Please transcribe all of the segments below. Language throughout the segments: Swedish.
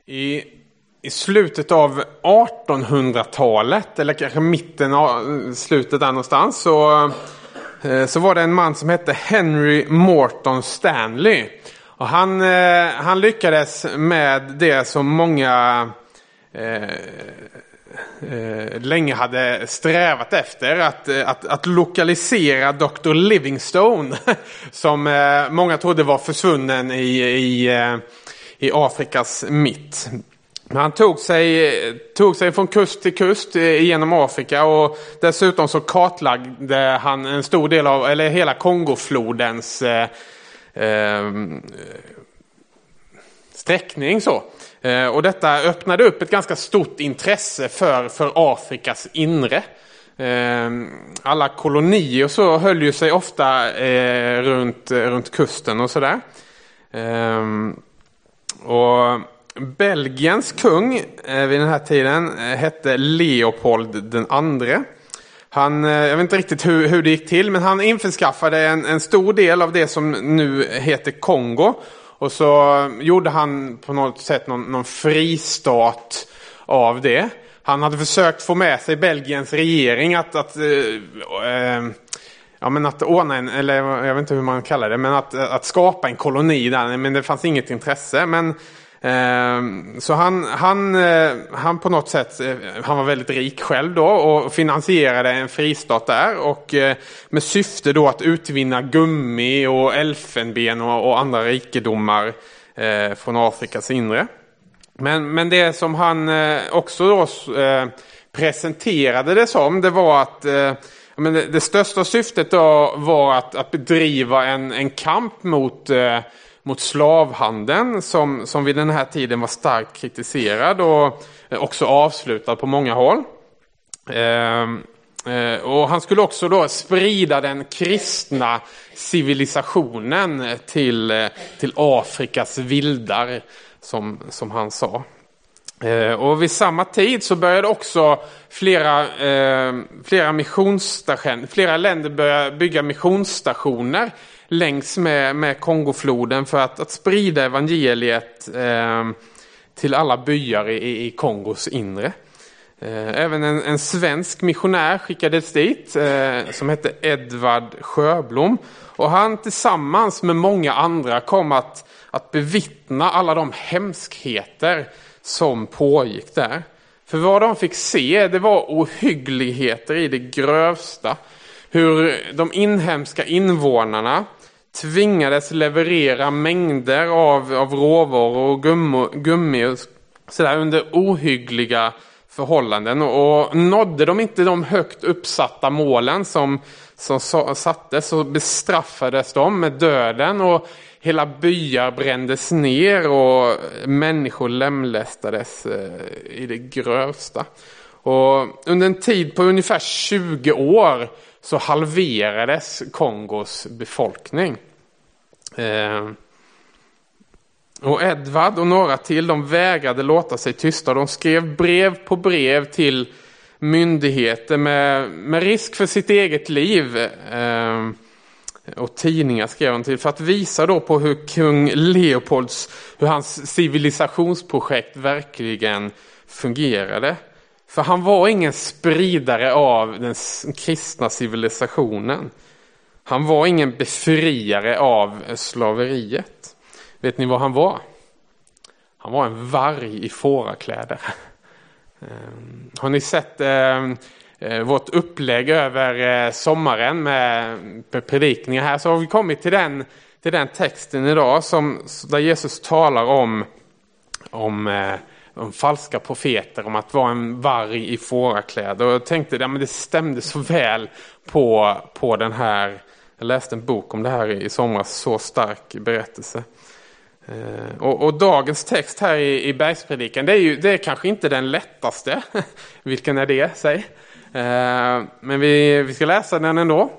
I slutet av 1800-talet, eller kanske mitten av slutet där någonstans, så var det en man som hette Henry Morton Stanley. Och han lyckades med det som många länge hade strävat efter, att lokalisera Dr. Livingstone som många trodde var försvunnen i Afrikas mitt. Han tog sig från kust till kust genom Afrika, och dessutom så kartlagde han en stor del av, eller hela Kongoflodens sträckning så. Och detta öppnade upp ett ganska stort intresse för Afrikas inre. Alla kolonier så höll ju sig ofta runt kusten och sådär. Och Belgiens kung vid den här tiden hette Leopold den andre. Jag vet inte riktigt hur det gick till, men han införskaffade en stor del av det som nu heter Kongo. Och så gjorde han på något sätt någon fristat av det. Han hade försökt få med sig Belgiens regering att ordna eller jag vet inte hur man kallar det, men att skapa en koloni där, men det fanns inget intresse. Men så han på något sätt, han var väldigt rik själv då och finansierade en fristat där, och med syfte då att utvinna gummi och elfenben och andra rikedomar från Afrikas inre. Men det som han också då presenterade det som, det var att det största syftet då var att bedriva en kamp mot slavhandeln som vid den här tiden var starkt kritiserad och också avslutad på många håll. Och han skulle också då sprida den kristna civilisationen till Afrikas vildar, som han sa. Och vid samma tid så började också flera länder börja bygga missionsstationer längs med Kongofloden för att sprida evangeliet till alla byar i Kongos inre. Även en svensk missionär skickades dit som hette Edvard Sjöblom, och han tillsammans med många andra kom att bevittna alla de hemskheter som pågick där. För vad de fick se, det var ohyggligheter i det grövsta. Hur de inhemska invånarna tvingades leverera mängder av råvaror och gummi och sådär under ohyggliga förhållanden. Och nådde de inte de högt uppsatta målen som sattes, så bestraffades de med döden, och hela byar brändes ner och människor lemlästades i det grövsta. Och under en tid på ungefär 20 år så halverades Kongos befolkning. Och Edvard och några till, de vägrade låta sig tysta. De skrev brev på brev till myndigheter med risk för sitt eget liv. Och tidningar skrev de till för att visa då på hur kung hur hans civilisationsprojekt verkligen fungerade. För han var ingen spridare av den kristna civilisationen. Han var ingen befriare av slaveriet. Vet ni vad han var? Han var en varg i fårakläder. Har ni sett vårt upplägg över sommaren med predikningar här, så har vi kommit till den texten idag där Jesus talar om falska profeter, om att vara en varg i fårakläder. Och jag tänkte, men det stämde så väl på den här. Jag läste en bok om det här i somras, så stark berättelse. Och dagens text här i Bergspredikan, det är kanske inte den lättaste. Vilken är det, säg? Men vi ska läsa den ändå.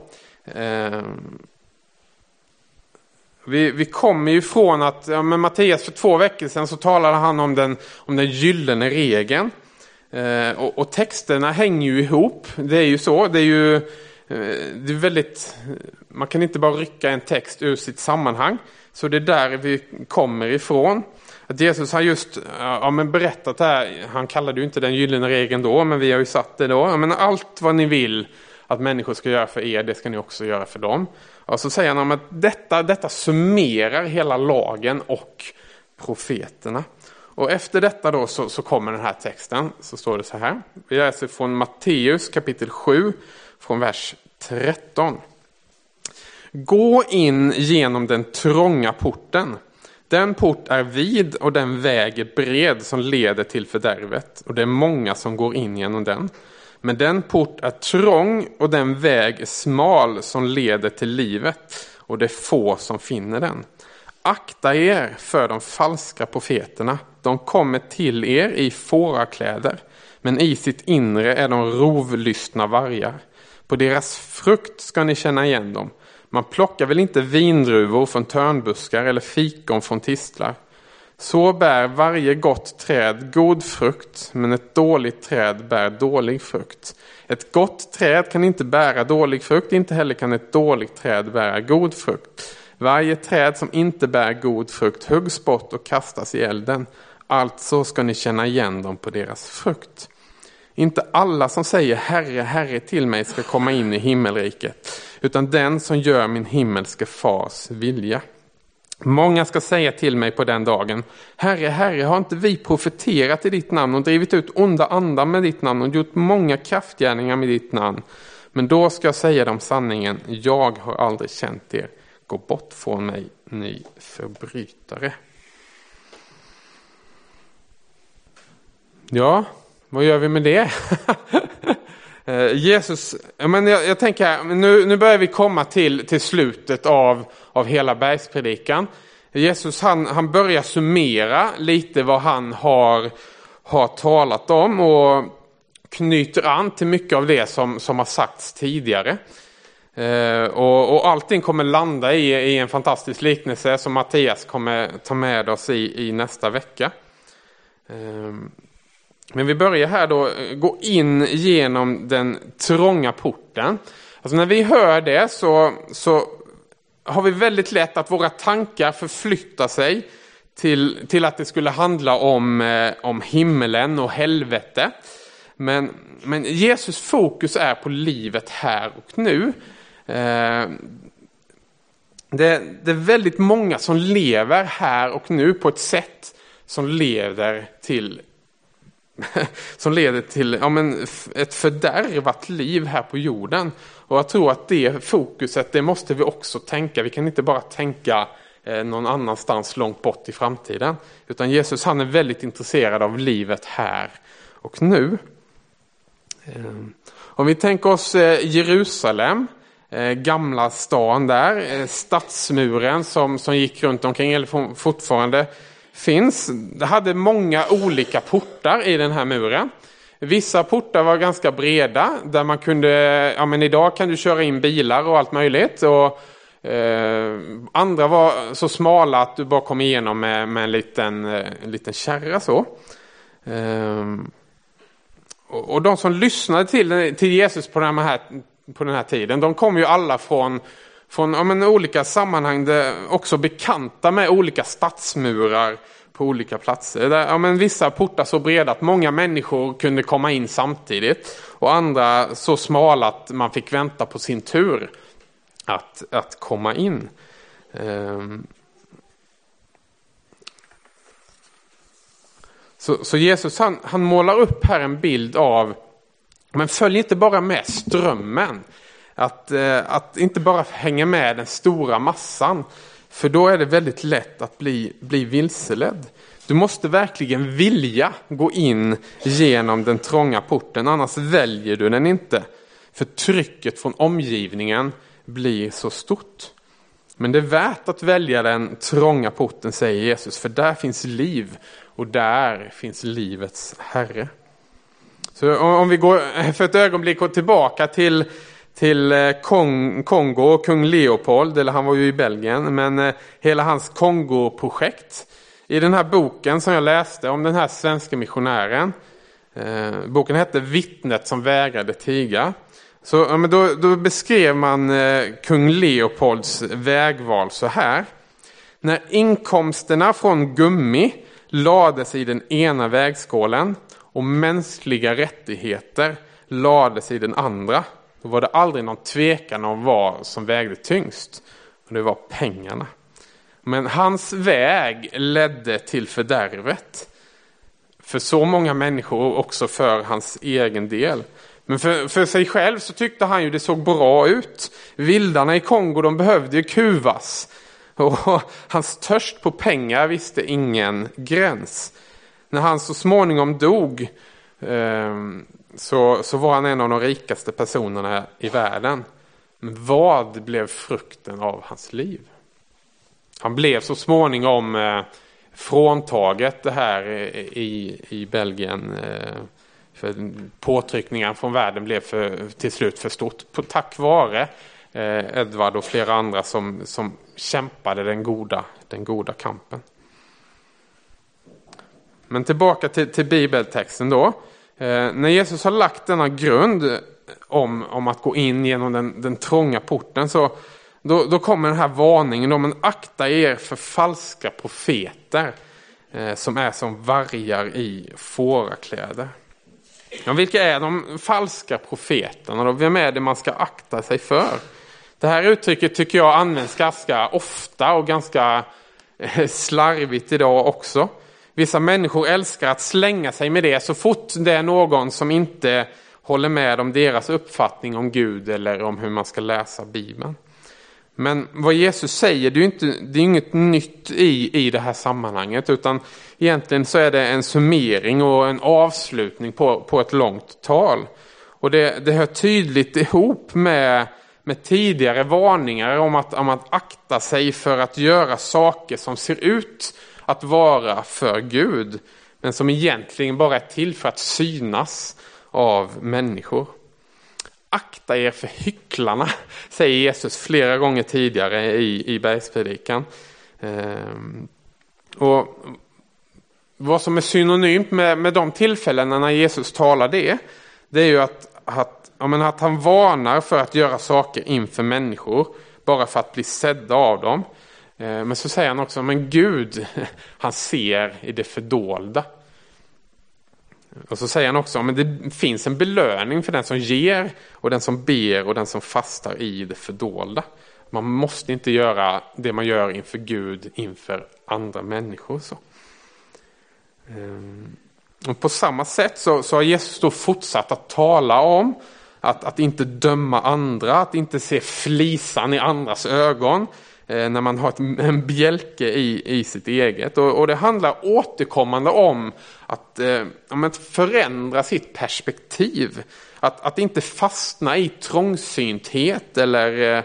Vi kommer ju från att med Mattias för 2 veckor sedan så talade han om den gyllene regeln. Och texterna hänger ju ihop. Det är ju så. Det är väldigt, man kan inte bara rycka en text ur sitt sammanhang. Så det är där vi kommer ifrån. Att Jesus har just berättat det här. Han kallade ju inte den gyllene regeln då, men vi har ju satt det då. Men allt vad ni vill att människor ska göra för er, det ska ni också göra för dem. Och så säger han om att detta summerar hela lagen och profeterna. Och efter detta då så kommer den här texten. Så står det så här. Vi läser från Matteus kapitel 7 från vers 13. Gå in genom den trånga porten. Den port är vid och den väg är bred som leder till fördärvet. Och det är många som går in genom den. Men den port är trång och den väg är smal som leder till livet. Och det är få som finner den. Akta er för de falska profeterna. De kommer till er i fårakläder. Men i sitt inre är de rovlystna vargar. På deras frukt ska ni känna igen dem. Man plockar väl inte vindruvor från törnbuskar eller fikon från tistlar. Så bär varje gott träd god frukt, men ett dåligt träd bär dålig frukt. Ett gott träd kan inte bära dålig frukt, inte heller kan ett dåligt träd bära god frukt. Varje träd som inte bär god frukt huggs bort och kastas i elden. Alltså ska ni känna igen dem på deras frukt. Inte alla som säger Herre, Herre till mig ska komma in i himmelriket, utan den som gör min himmelske fars vilja. Många ska säga till mig på den dagen, Herre, Herre, har inte vi profeterat i ditt namn och drivit ut onda andar med ditt namn och gjort många kraftgärningar med ditt namn? Men då ska jag säga dem sanningen, jag har aldrig känt er. Gå bort från mig, ni förbrytare. Ja, vad gör vi med det? Jesus, jag tänker nu börjar vi komma till slutet av hela bergspredikan. Jesus han börjar summera lite vad han har talat om och knyter an till mycket av det som har sagts tidigare. Och allting kommer landa i en fantastisk liknelse som Mattias kommer ta med oss i nästa vecka. Men vi börjar här då gå in genom den trånga porten. Alltså när vi hör det så har vi väldigt lätt att våra tankar förflyttar sig till att det skulle handla om himmelen och helvete. Men Jesus fokus är på livet här och nu. Det är väldigt många som lever här och nu på ett sätt som leder till ett fördärvat liv här på jorden. Och jag tror att det fokuset, det måste vi också tänka. Vi kan inte bara tänka någon annanstans långt bort i framtiden. Utan Jesus han är väldigt intresserad av livet här och nu. Om vi tänker oss Jerusalem, gamla stan där, stadsmuren som gick runt omkring eller fortfarande finns. Det hade många olika portar i den här muren. Vissa portar var ganska breda där man kunde, idag kan du köra in bilar och allt möjligt. Och andra var så smala att du bara kom igenom med en liten kärra så. Och de som lyssnade till Jesus på den här tiden, de kom ju alla från olika sammanhang, också bekanta med olika stadsmurar på olika platser. Där, vissa portar så breda att många människor kunde komma in samtidigt. Och andra så smala att man fick vänta på sin tur att komma in. Så Jesus han målar upp här en bild av, men följ inte bara med strömmen. Att inte bara hänga med den stora massan. För då är det väldigt lätt att bli vilseledd. Du måste verkligen vilja gå in genom den trånga porten. Annars väljer du den inte. För trycket från omgivningen blir så stort. Men det är värt att välja den trånga porten, säger Jesus. För där finns liv. Och där finns livets Herre. Så om vi går för ett ögonblick och tillbaka till Kongo och kung Leopold, eller han var ju i Belgien, men hela hans Kongo-projekt. I den här boken som jag läste om den här svenska missionären, boken hette Vittnet som vägrade tiga. Så då beskrev man kung Leopolds vägval så här. När inkomsterna från gummi lades i den ena vägskålen och mänskliga rättigheter lades i den andra. Då var det aldrig någon tvekan om vad som vägde tyngst. Och det var pengarna. Men hans väg ledde till fördärvet. För så många människor och också för hans egen del. Men för sig själv så tyckte han ju det såg bra ut. Vildarna i Kongo, de behövde ju kuvas. Och hans törst på pengar visste ingen gräns. När han så småningom dog så var han en av de rikaste personerna i världen. Men vad blev frukten av hans liv? Han blev så småningom fråntaget det här i Belgien. För påtryckningar från världen blev till slut för stort. Tack vare Edvard och flera andra som kämpade den goda kampen. Men tillbaka till bibeltexten då. När Jesus har lagt denna grund om att gå in genom den trånga porten då kommer den här varningen om att akta er för falska profeter som är som vargar i fårakläder. Ja, vilka är de falska profeterna då? Vem är det man ska akta sig för? Det här uttrycket tycker jag används ganska ofta och ganska slarvigt idag också. Vissa människor älskar att slänga sig med det så fort det är någon som inte håller med om deras uppfattning om Gud eller om hur man ska läsa Bibeln. Men vad Jesus säger, det är inget nytt i det här sammanhanget, utan egentligen så är det en summering och en avslutning på ett långt tal. Och det hör tydligt ihop med tidigare varningar om att akta sig för att göra saker som ser ut att vara för Gud, men som egentligen bara är till för att synas av människor. Akta er för hycklarna, säger Jesus flera gånger tidigare i bergspredikan. Och vad som är synonymt med de tillfällena när Jesus talar det är ju att han varnar för att göra saker inför människor bara för att bli sedda av dem. Men så säger han också, men Gud, han ser i det fördolda. Och så säger han också, men det finns en belöning för den som ger och den som ber och den som fastar i det fördolda. Man måste inte göra det man gör inför Gud inför andra människor. Så. Och på samma sätt så har Jesus då fortsatt att tala om att inte döma andra, att inte se flisan i andras ögon när man har en bjälke i sitt eget. Och det handlar återkommande om att förändra sitt perspektiv. Att inte fastna i trångsynthet eller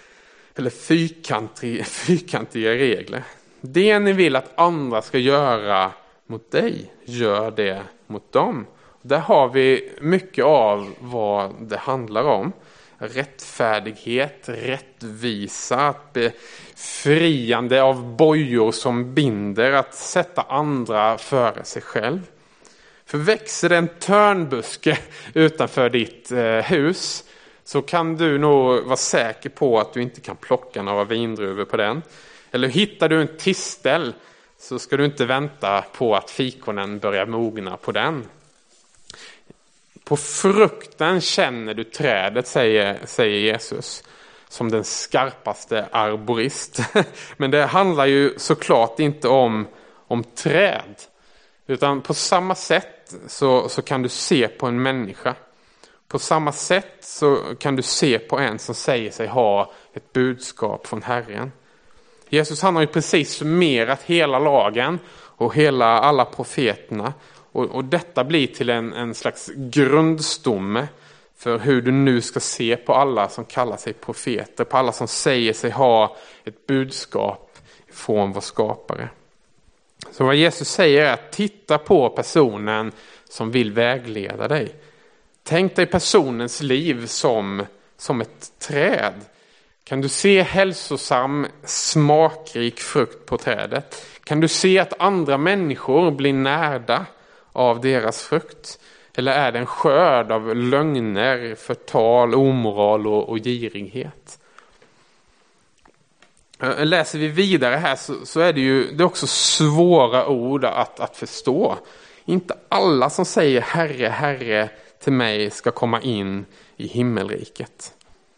fyrkantiga regler. Det ni vill att andra ska göra mot dig, gör det mot dem. Där har vi mycket av vad det handlar om. Rättfärdighet, rättvisa, befriande av bojor som binder, att sätta andra före sig själv. För växer det en törnbuske utanför ditt hus så kan du nog vara säker på att du inte kan plocka några vindruvor på den. Eller hittar du en tistel så ska du inte vänta på att fikonen börjar mogna på den. På frukten känner du trädet, säger Jesus, som den skarpaste arborist. Men det handlar ju såklart inte om träd. Utan på samma sätt så kan du se på en människa. På samma sätt så kan du se på en som säger sig ha ett budskap från Herren. Jesus, han har ju precis summerat hela lagen och alla profeterna. Och detta blir till en slags grundstomme för hur du nu ska se på alla som kallar sig profeter. På alla som säger sig ha ett budskap från vår skapare. Så vad Jesus säger är att titta på personen som vill vägleda dig. Tänk dig personens liv som ett träd. Kan du se hälsosam, smakrik frukt på trädet? Kan du se att andra människor blir närda av deras frukt? Eller är det en skörd av lögner, förtal, omoral och girighet? Läser vi vidare här så är det är också svåra ord att förstå. Inte alla som säger Herre, Herre till mig ska komma in i himmelriket.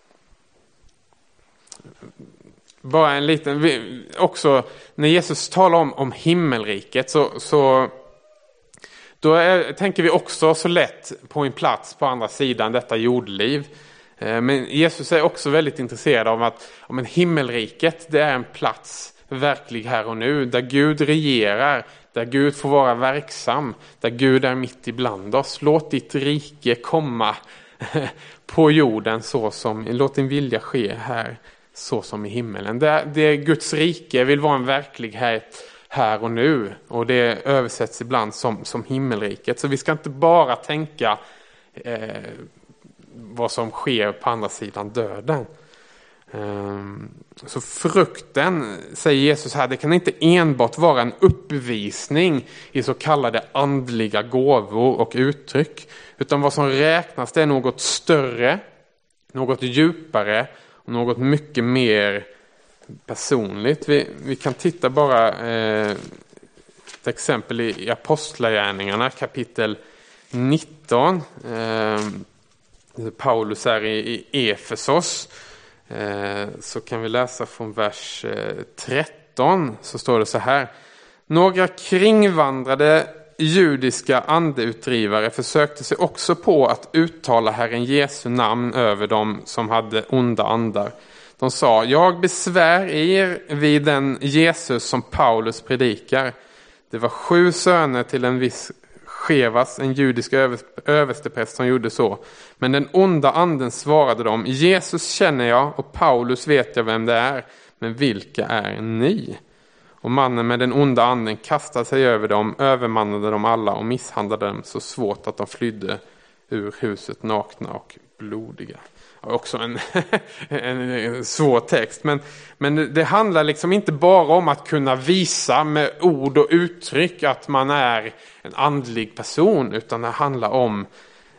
Bara en liten, också när Jesus talar om himmelriket så tänker vi också så lätt på en plats på andra sidan detta jordliv. Men Jesus är också väldigt intresserad av att himmelriket, det är en plats verklig här och nu, där Gud regerar, där Gud får vara verksam, där Gud är mitt ibland oss. Låt ditt rike komma på jorden låt din vilja ske här så som i himmelen. Det Guds rike vill vara en verklighet här och nu, och det översätts ibland som himmelriket. Så vi ska inte bara tänka vad som sker på andra sidan döden. Så frukten, säger Jesus här, det kan inte enbart vara en uppvisning i så kallade andliga gåvor och uttryck, utan vad som räknas, det är något större, något djupare och något mycket mer personligt. Vi kan titta bara ett exempel i Apostlagärningarna kapitel 19. Paulus är i Efesos, så kan vi läsa från vers 13, så står det så här: några kringvandrade judiska andeutdrivare försökte sig också på att uttala Herren Jesu namn över dem som hade onda andar. De sa: jag besvär er vid den Jesus som Paulus predikar. Det var 7 söner till en viss Skevas, en judisk överstepräst, som gjorde så. Men den onda anden svarade dem: Jesus känner jag och Paulus vet jag vem det är, men vilka är ni? Och mannen med den onda anden kastade sig över dem, övermannade dem alla och misshandlade dem så svårt att de flydde ur huset nakna och blodiga. Också en svår text, men det handlar liksom inte bara om att kunna visa med ord och uttryck att man är en andlig person, utan det handlar om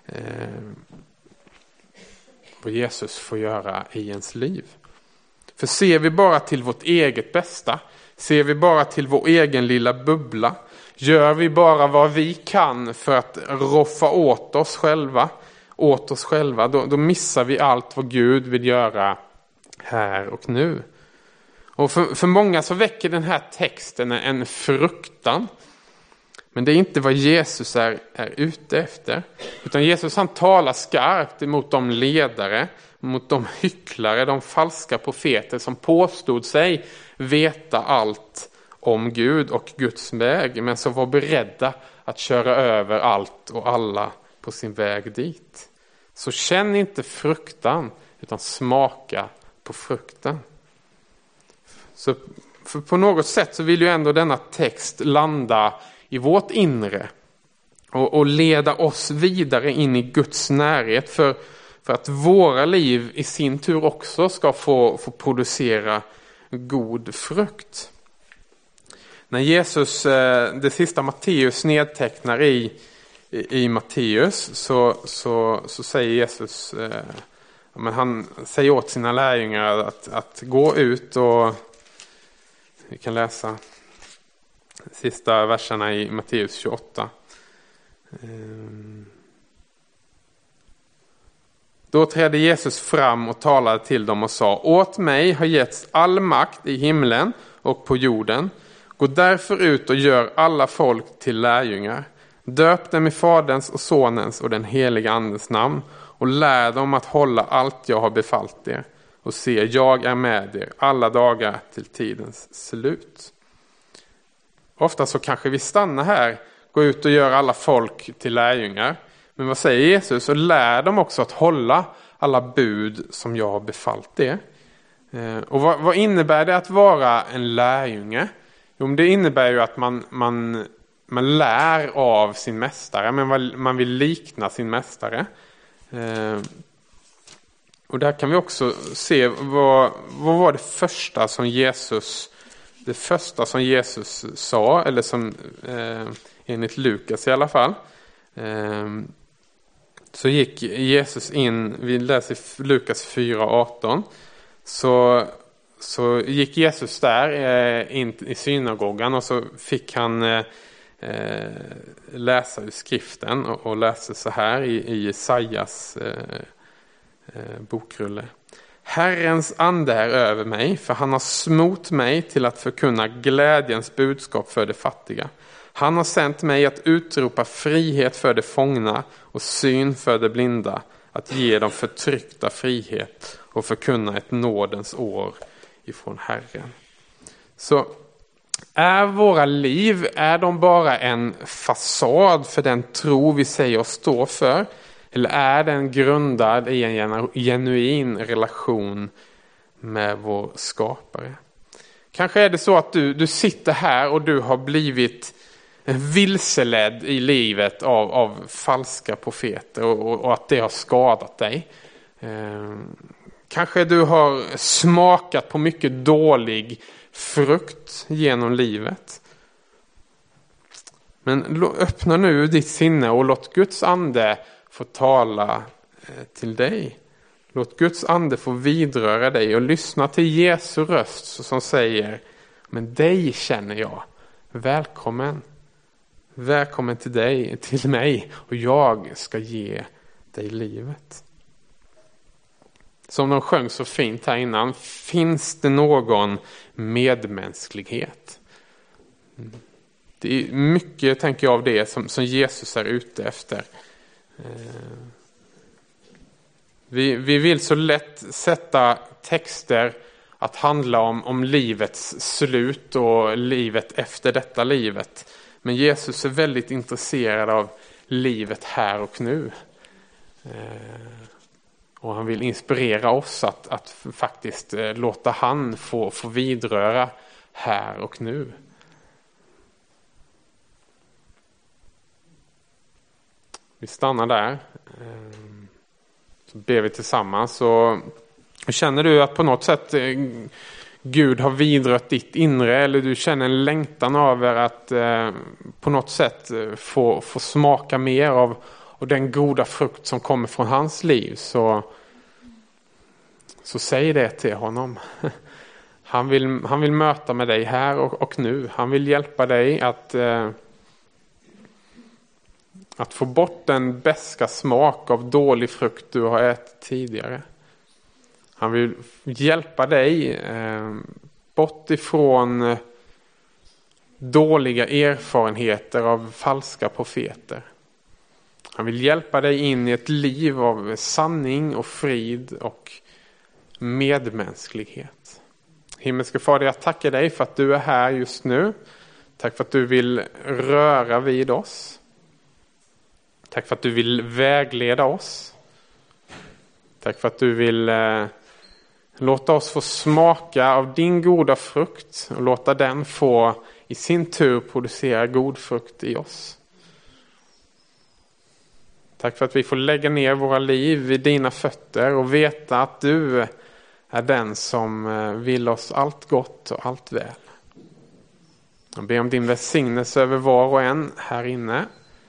vad Jesus får göra i ens liv. För ser vi bara till vårt eget bästa, ser vi bara till vår egen lilla bubbla, gör vi bara vad vi kan för att roffa åt oss själva, då missar vi allt vad Gud vill göra här och nu. Och för många så väcker den här texten en fruktan. Men det är inte vad Jesus är ute efter. Utan Jesus, han talar skarpt emot de ledare, mot de hycklare, de falska profeter som påstod sig veta allt om Gud och Guds väg, men som var beredda att köra över allt och alla på sin väg dit. Så känn inte fruktan, utan smaka på frukten. Så för på något sätt så vill ju ändå denna text landa i vårt inre och leda oss vidare in i Guds närhet, för att våra liv i sin tur också ska få producera god frukt. När Jesus, det sista Matteus nedtecknar i Matteus, så säger Jesus, men han säger åt sina lärjungar att gå ut, och vi kan läsa sista verserna i Matteus 28. Då trädde Jesus fram och talade till dem och sa: åt mig har getts all makt i himlen och på jorden. Gå därför ut och gör alla folk till lärjungar. Döp dem i Faderns och Sonens och den heliga Andens namn, och lär dem att hålla allt jag har befallt er. Och se, jag är med er alla dagar till tidens slut. Ofta så kanske vi stannar här, gå ut och gör alla folk till lärjungar. Men vad säger Jesus? Och lär dem också att hålla alla bud som jag har befallt er. Och vad innebär det att vara en lärjunge? Jo, det innebär ju att man lär av sin mästare, men man vill likna sin mästare. Och där kan vi också se vad var det första som Jesus sa, eller som enligt Lukas i alla fall. Så gick Jesus in, vi läser Lukas 4:18, så gick Jesus där in i synagogan och så fick han läsa ur skriften och läste så här i Jesajas bokrulle. Herrens ande är över mig, för han har smort mig till att förkunna glädjens budskap för de fattiga. Han har sänt mig att utropa frihet för de fångna och syn för de blinda, att ge dem förtryckta frihet och förkunna ett nådens år ifrån Herren. Så är våra liv, är de bara en fasad för den tro vi säger oss stå för? Eller är den grundad i en genuin relation med vår skapare? Kanske är det så att du sitter här och du har blivit vilseledd i livet av falska profeter och att det har skadat dig. Kanske du har smakat på mycket dålig frukt genom livet. Men öppna nu ditt sinne och låt Guds ande få tala till dig. Låt Guds ande få vidröra dig och lyssna till Jesu röst som säger: men dig känner jag. Välkommen. Välkommen till dig, till mig, och jag ska ge dig livet. Som de sjöng så fint här innan, finns det någon medmänsklighet? Det är mycket, tänker jag, av det som Jesus är ute efter. Vi vill så lätt sätta texter att handla om livets slut och livet efter detta livet. Men Jesus är väldigt intresserad av livet här och nu. Och han vill inspirera oss att faktiskt låta han få vidröra här och nu. Vi stannar där. Så ber vi tillsammans. Och känner du att på något sätt Gud har vidrört ditt inre, eller du känner en längtan över att på något sätt få smaka mer av den goda frukt som kommer från hans liv, så säg det till honom. Han vill möta med dig här och nu. Han vill hjälpa dig att få bort den beska smak av dålig frukt du har ätit tidigare. Han vill hjälpa dig bort ifrån dåliga erfarenheter av falska profeter. Han vill hjälpa dig in i ett liv av sanning och frid och medmänsklighet. Himmelske Fader, jag tackar dig för att du är här just nu. Tack för att du vill röra vid oss. Tack för att du vill vägleda oss. Tack för att du vill låta oss få smaka av din goda frukt och låta den få i sin tur producera god frukt i oss. Tack för att vi får lägga ner våra liv vid dina fötter och veta att du är den som vill oss allt gott och allt väl. Jag ber om din välsignelse över var och en här inne.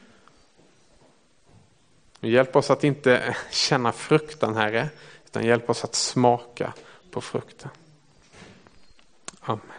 Hjälp oss att inte känna fruktan, Herre, utan hjälp oss att smaka på frukten. Amen.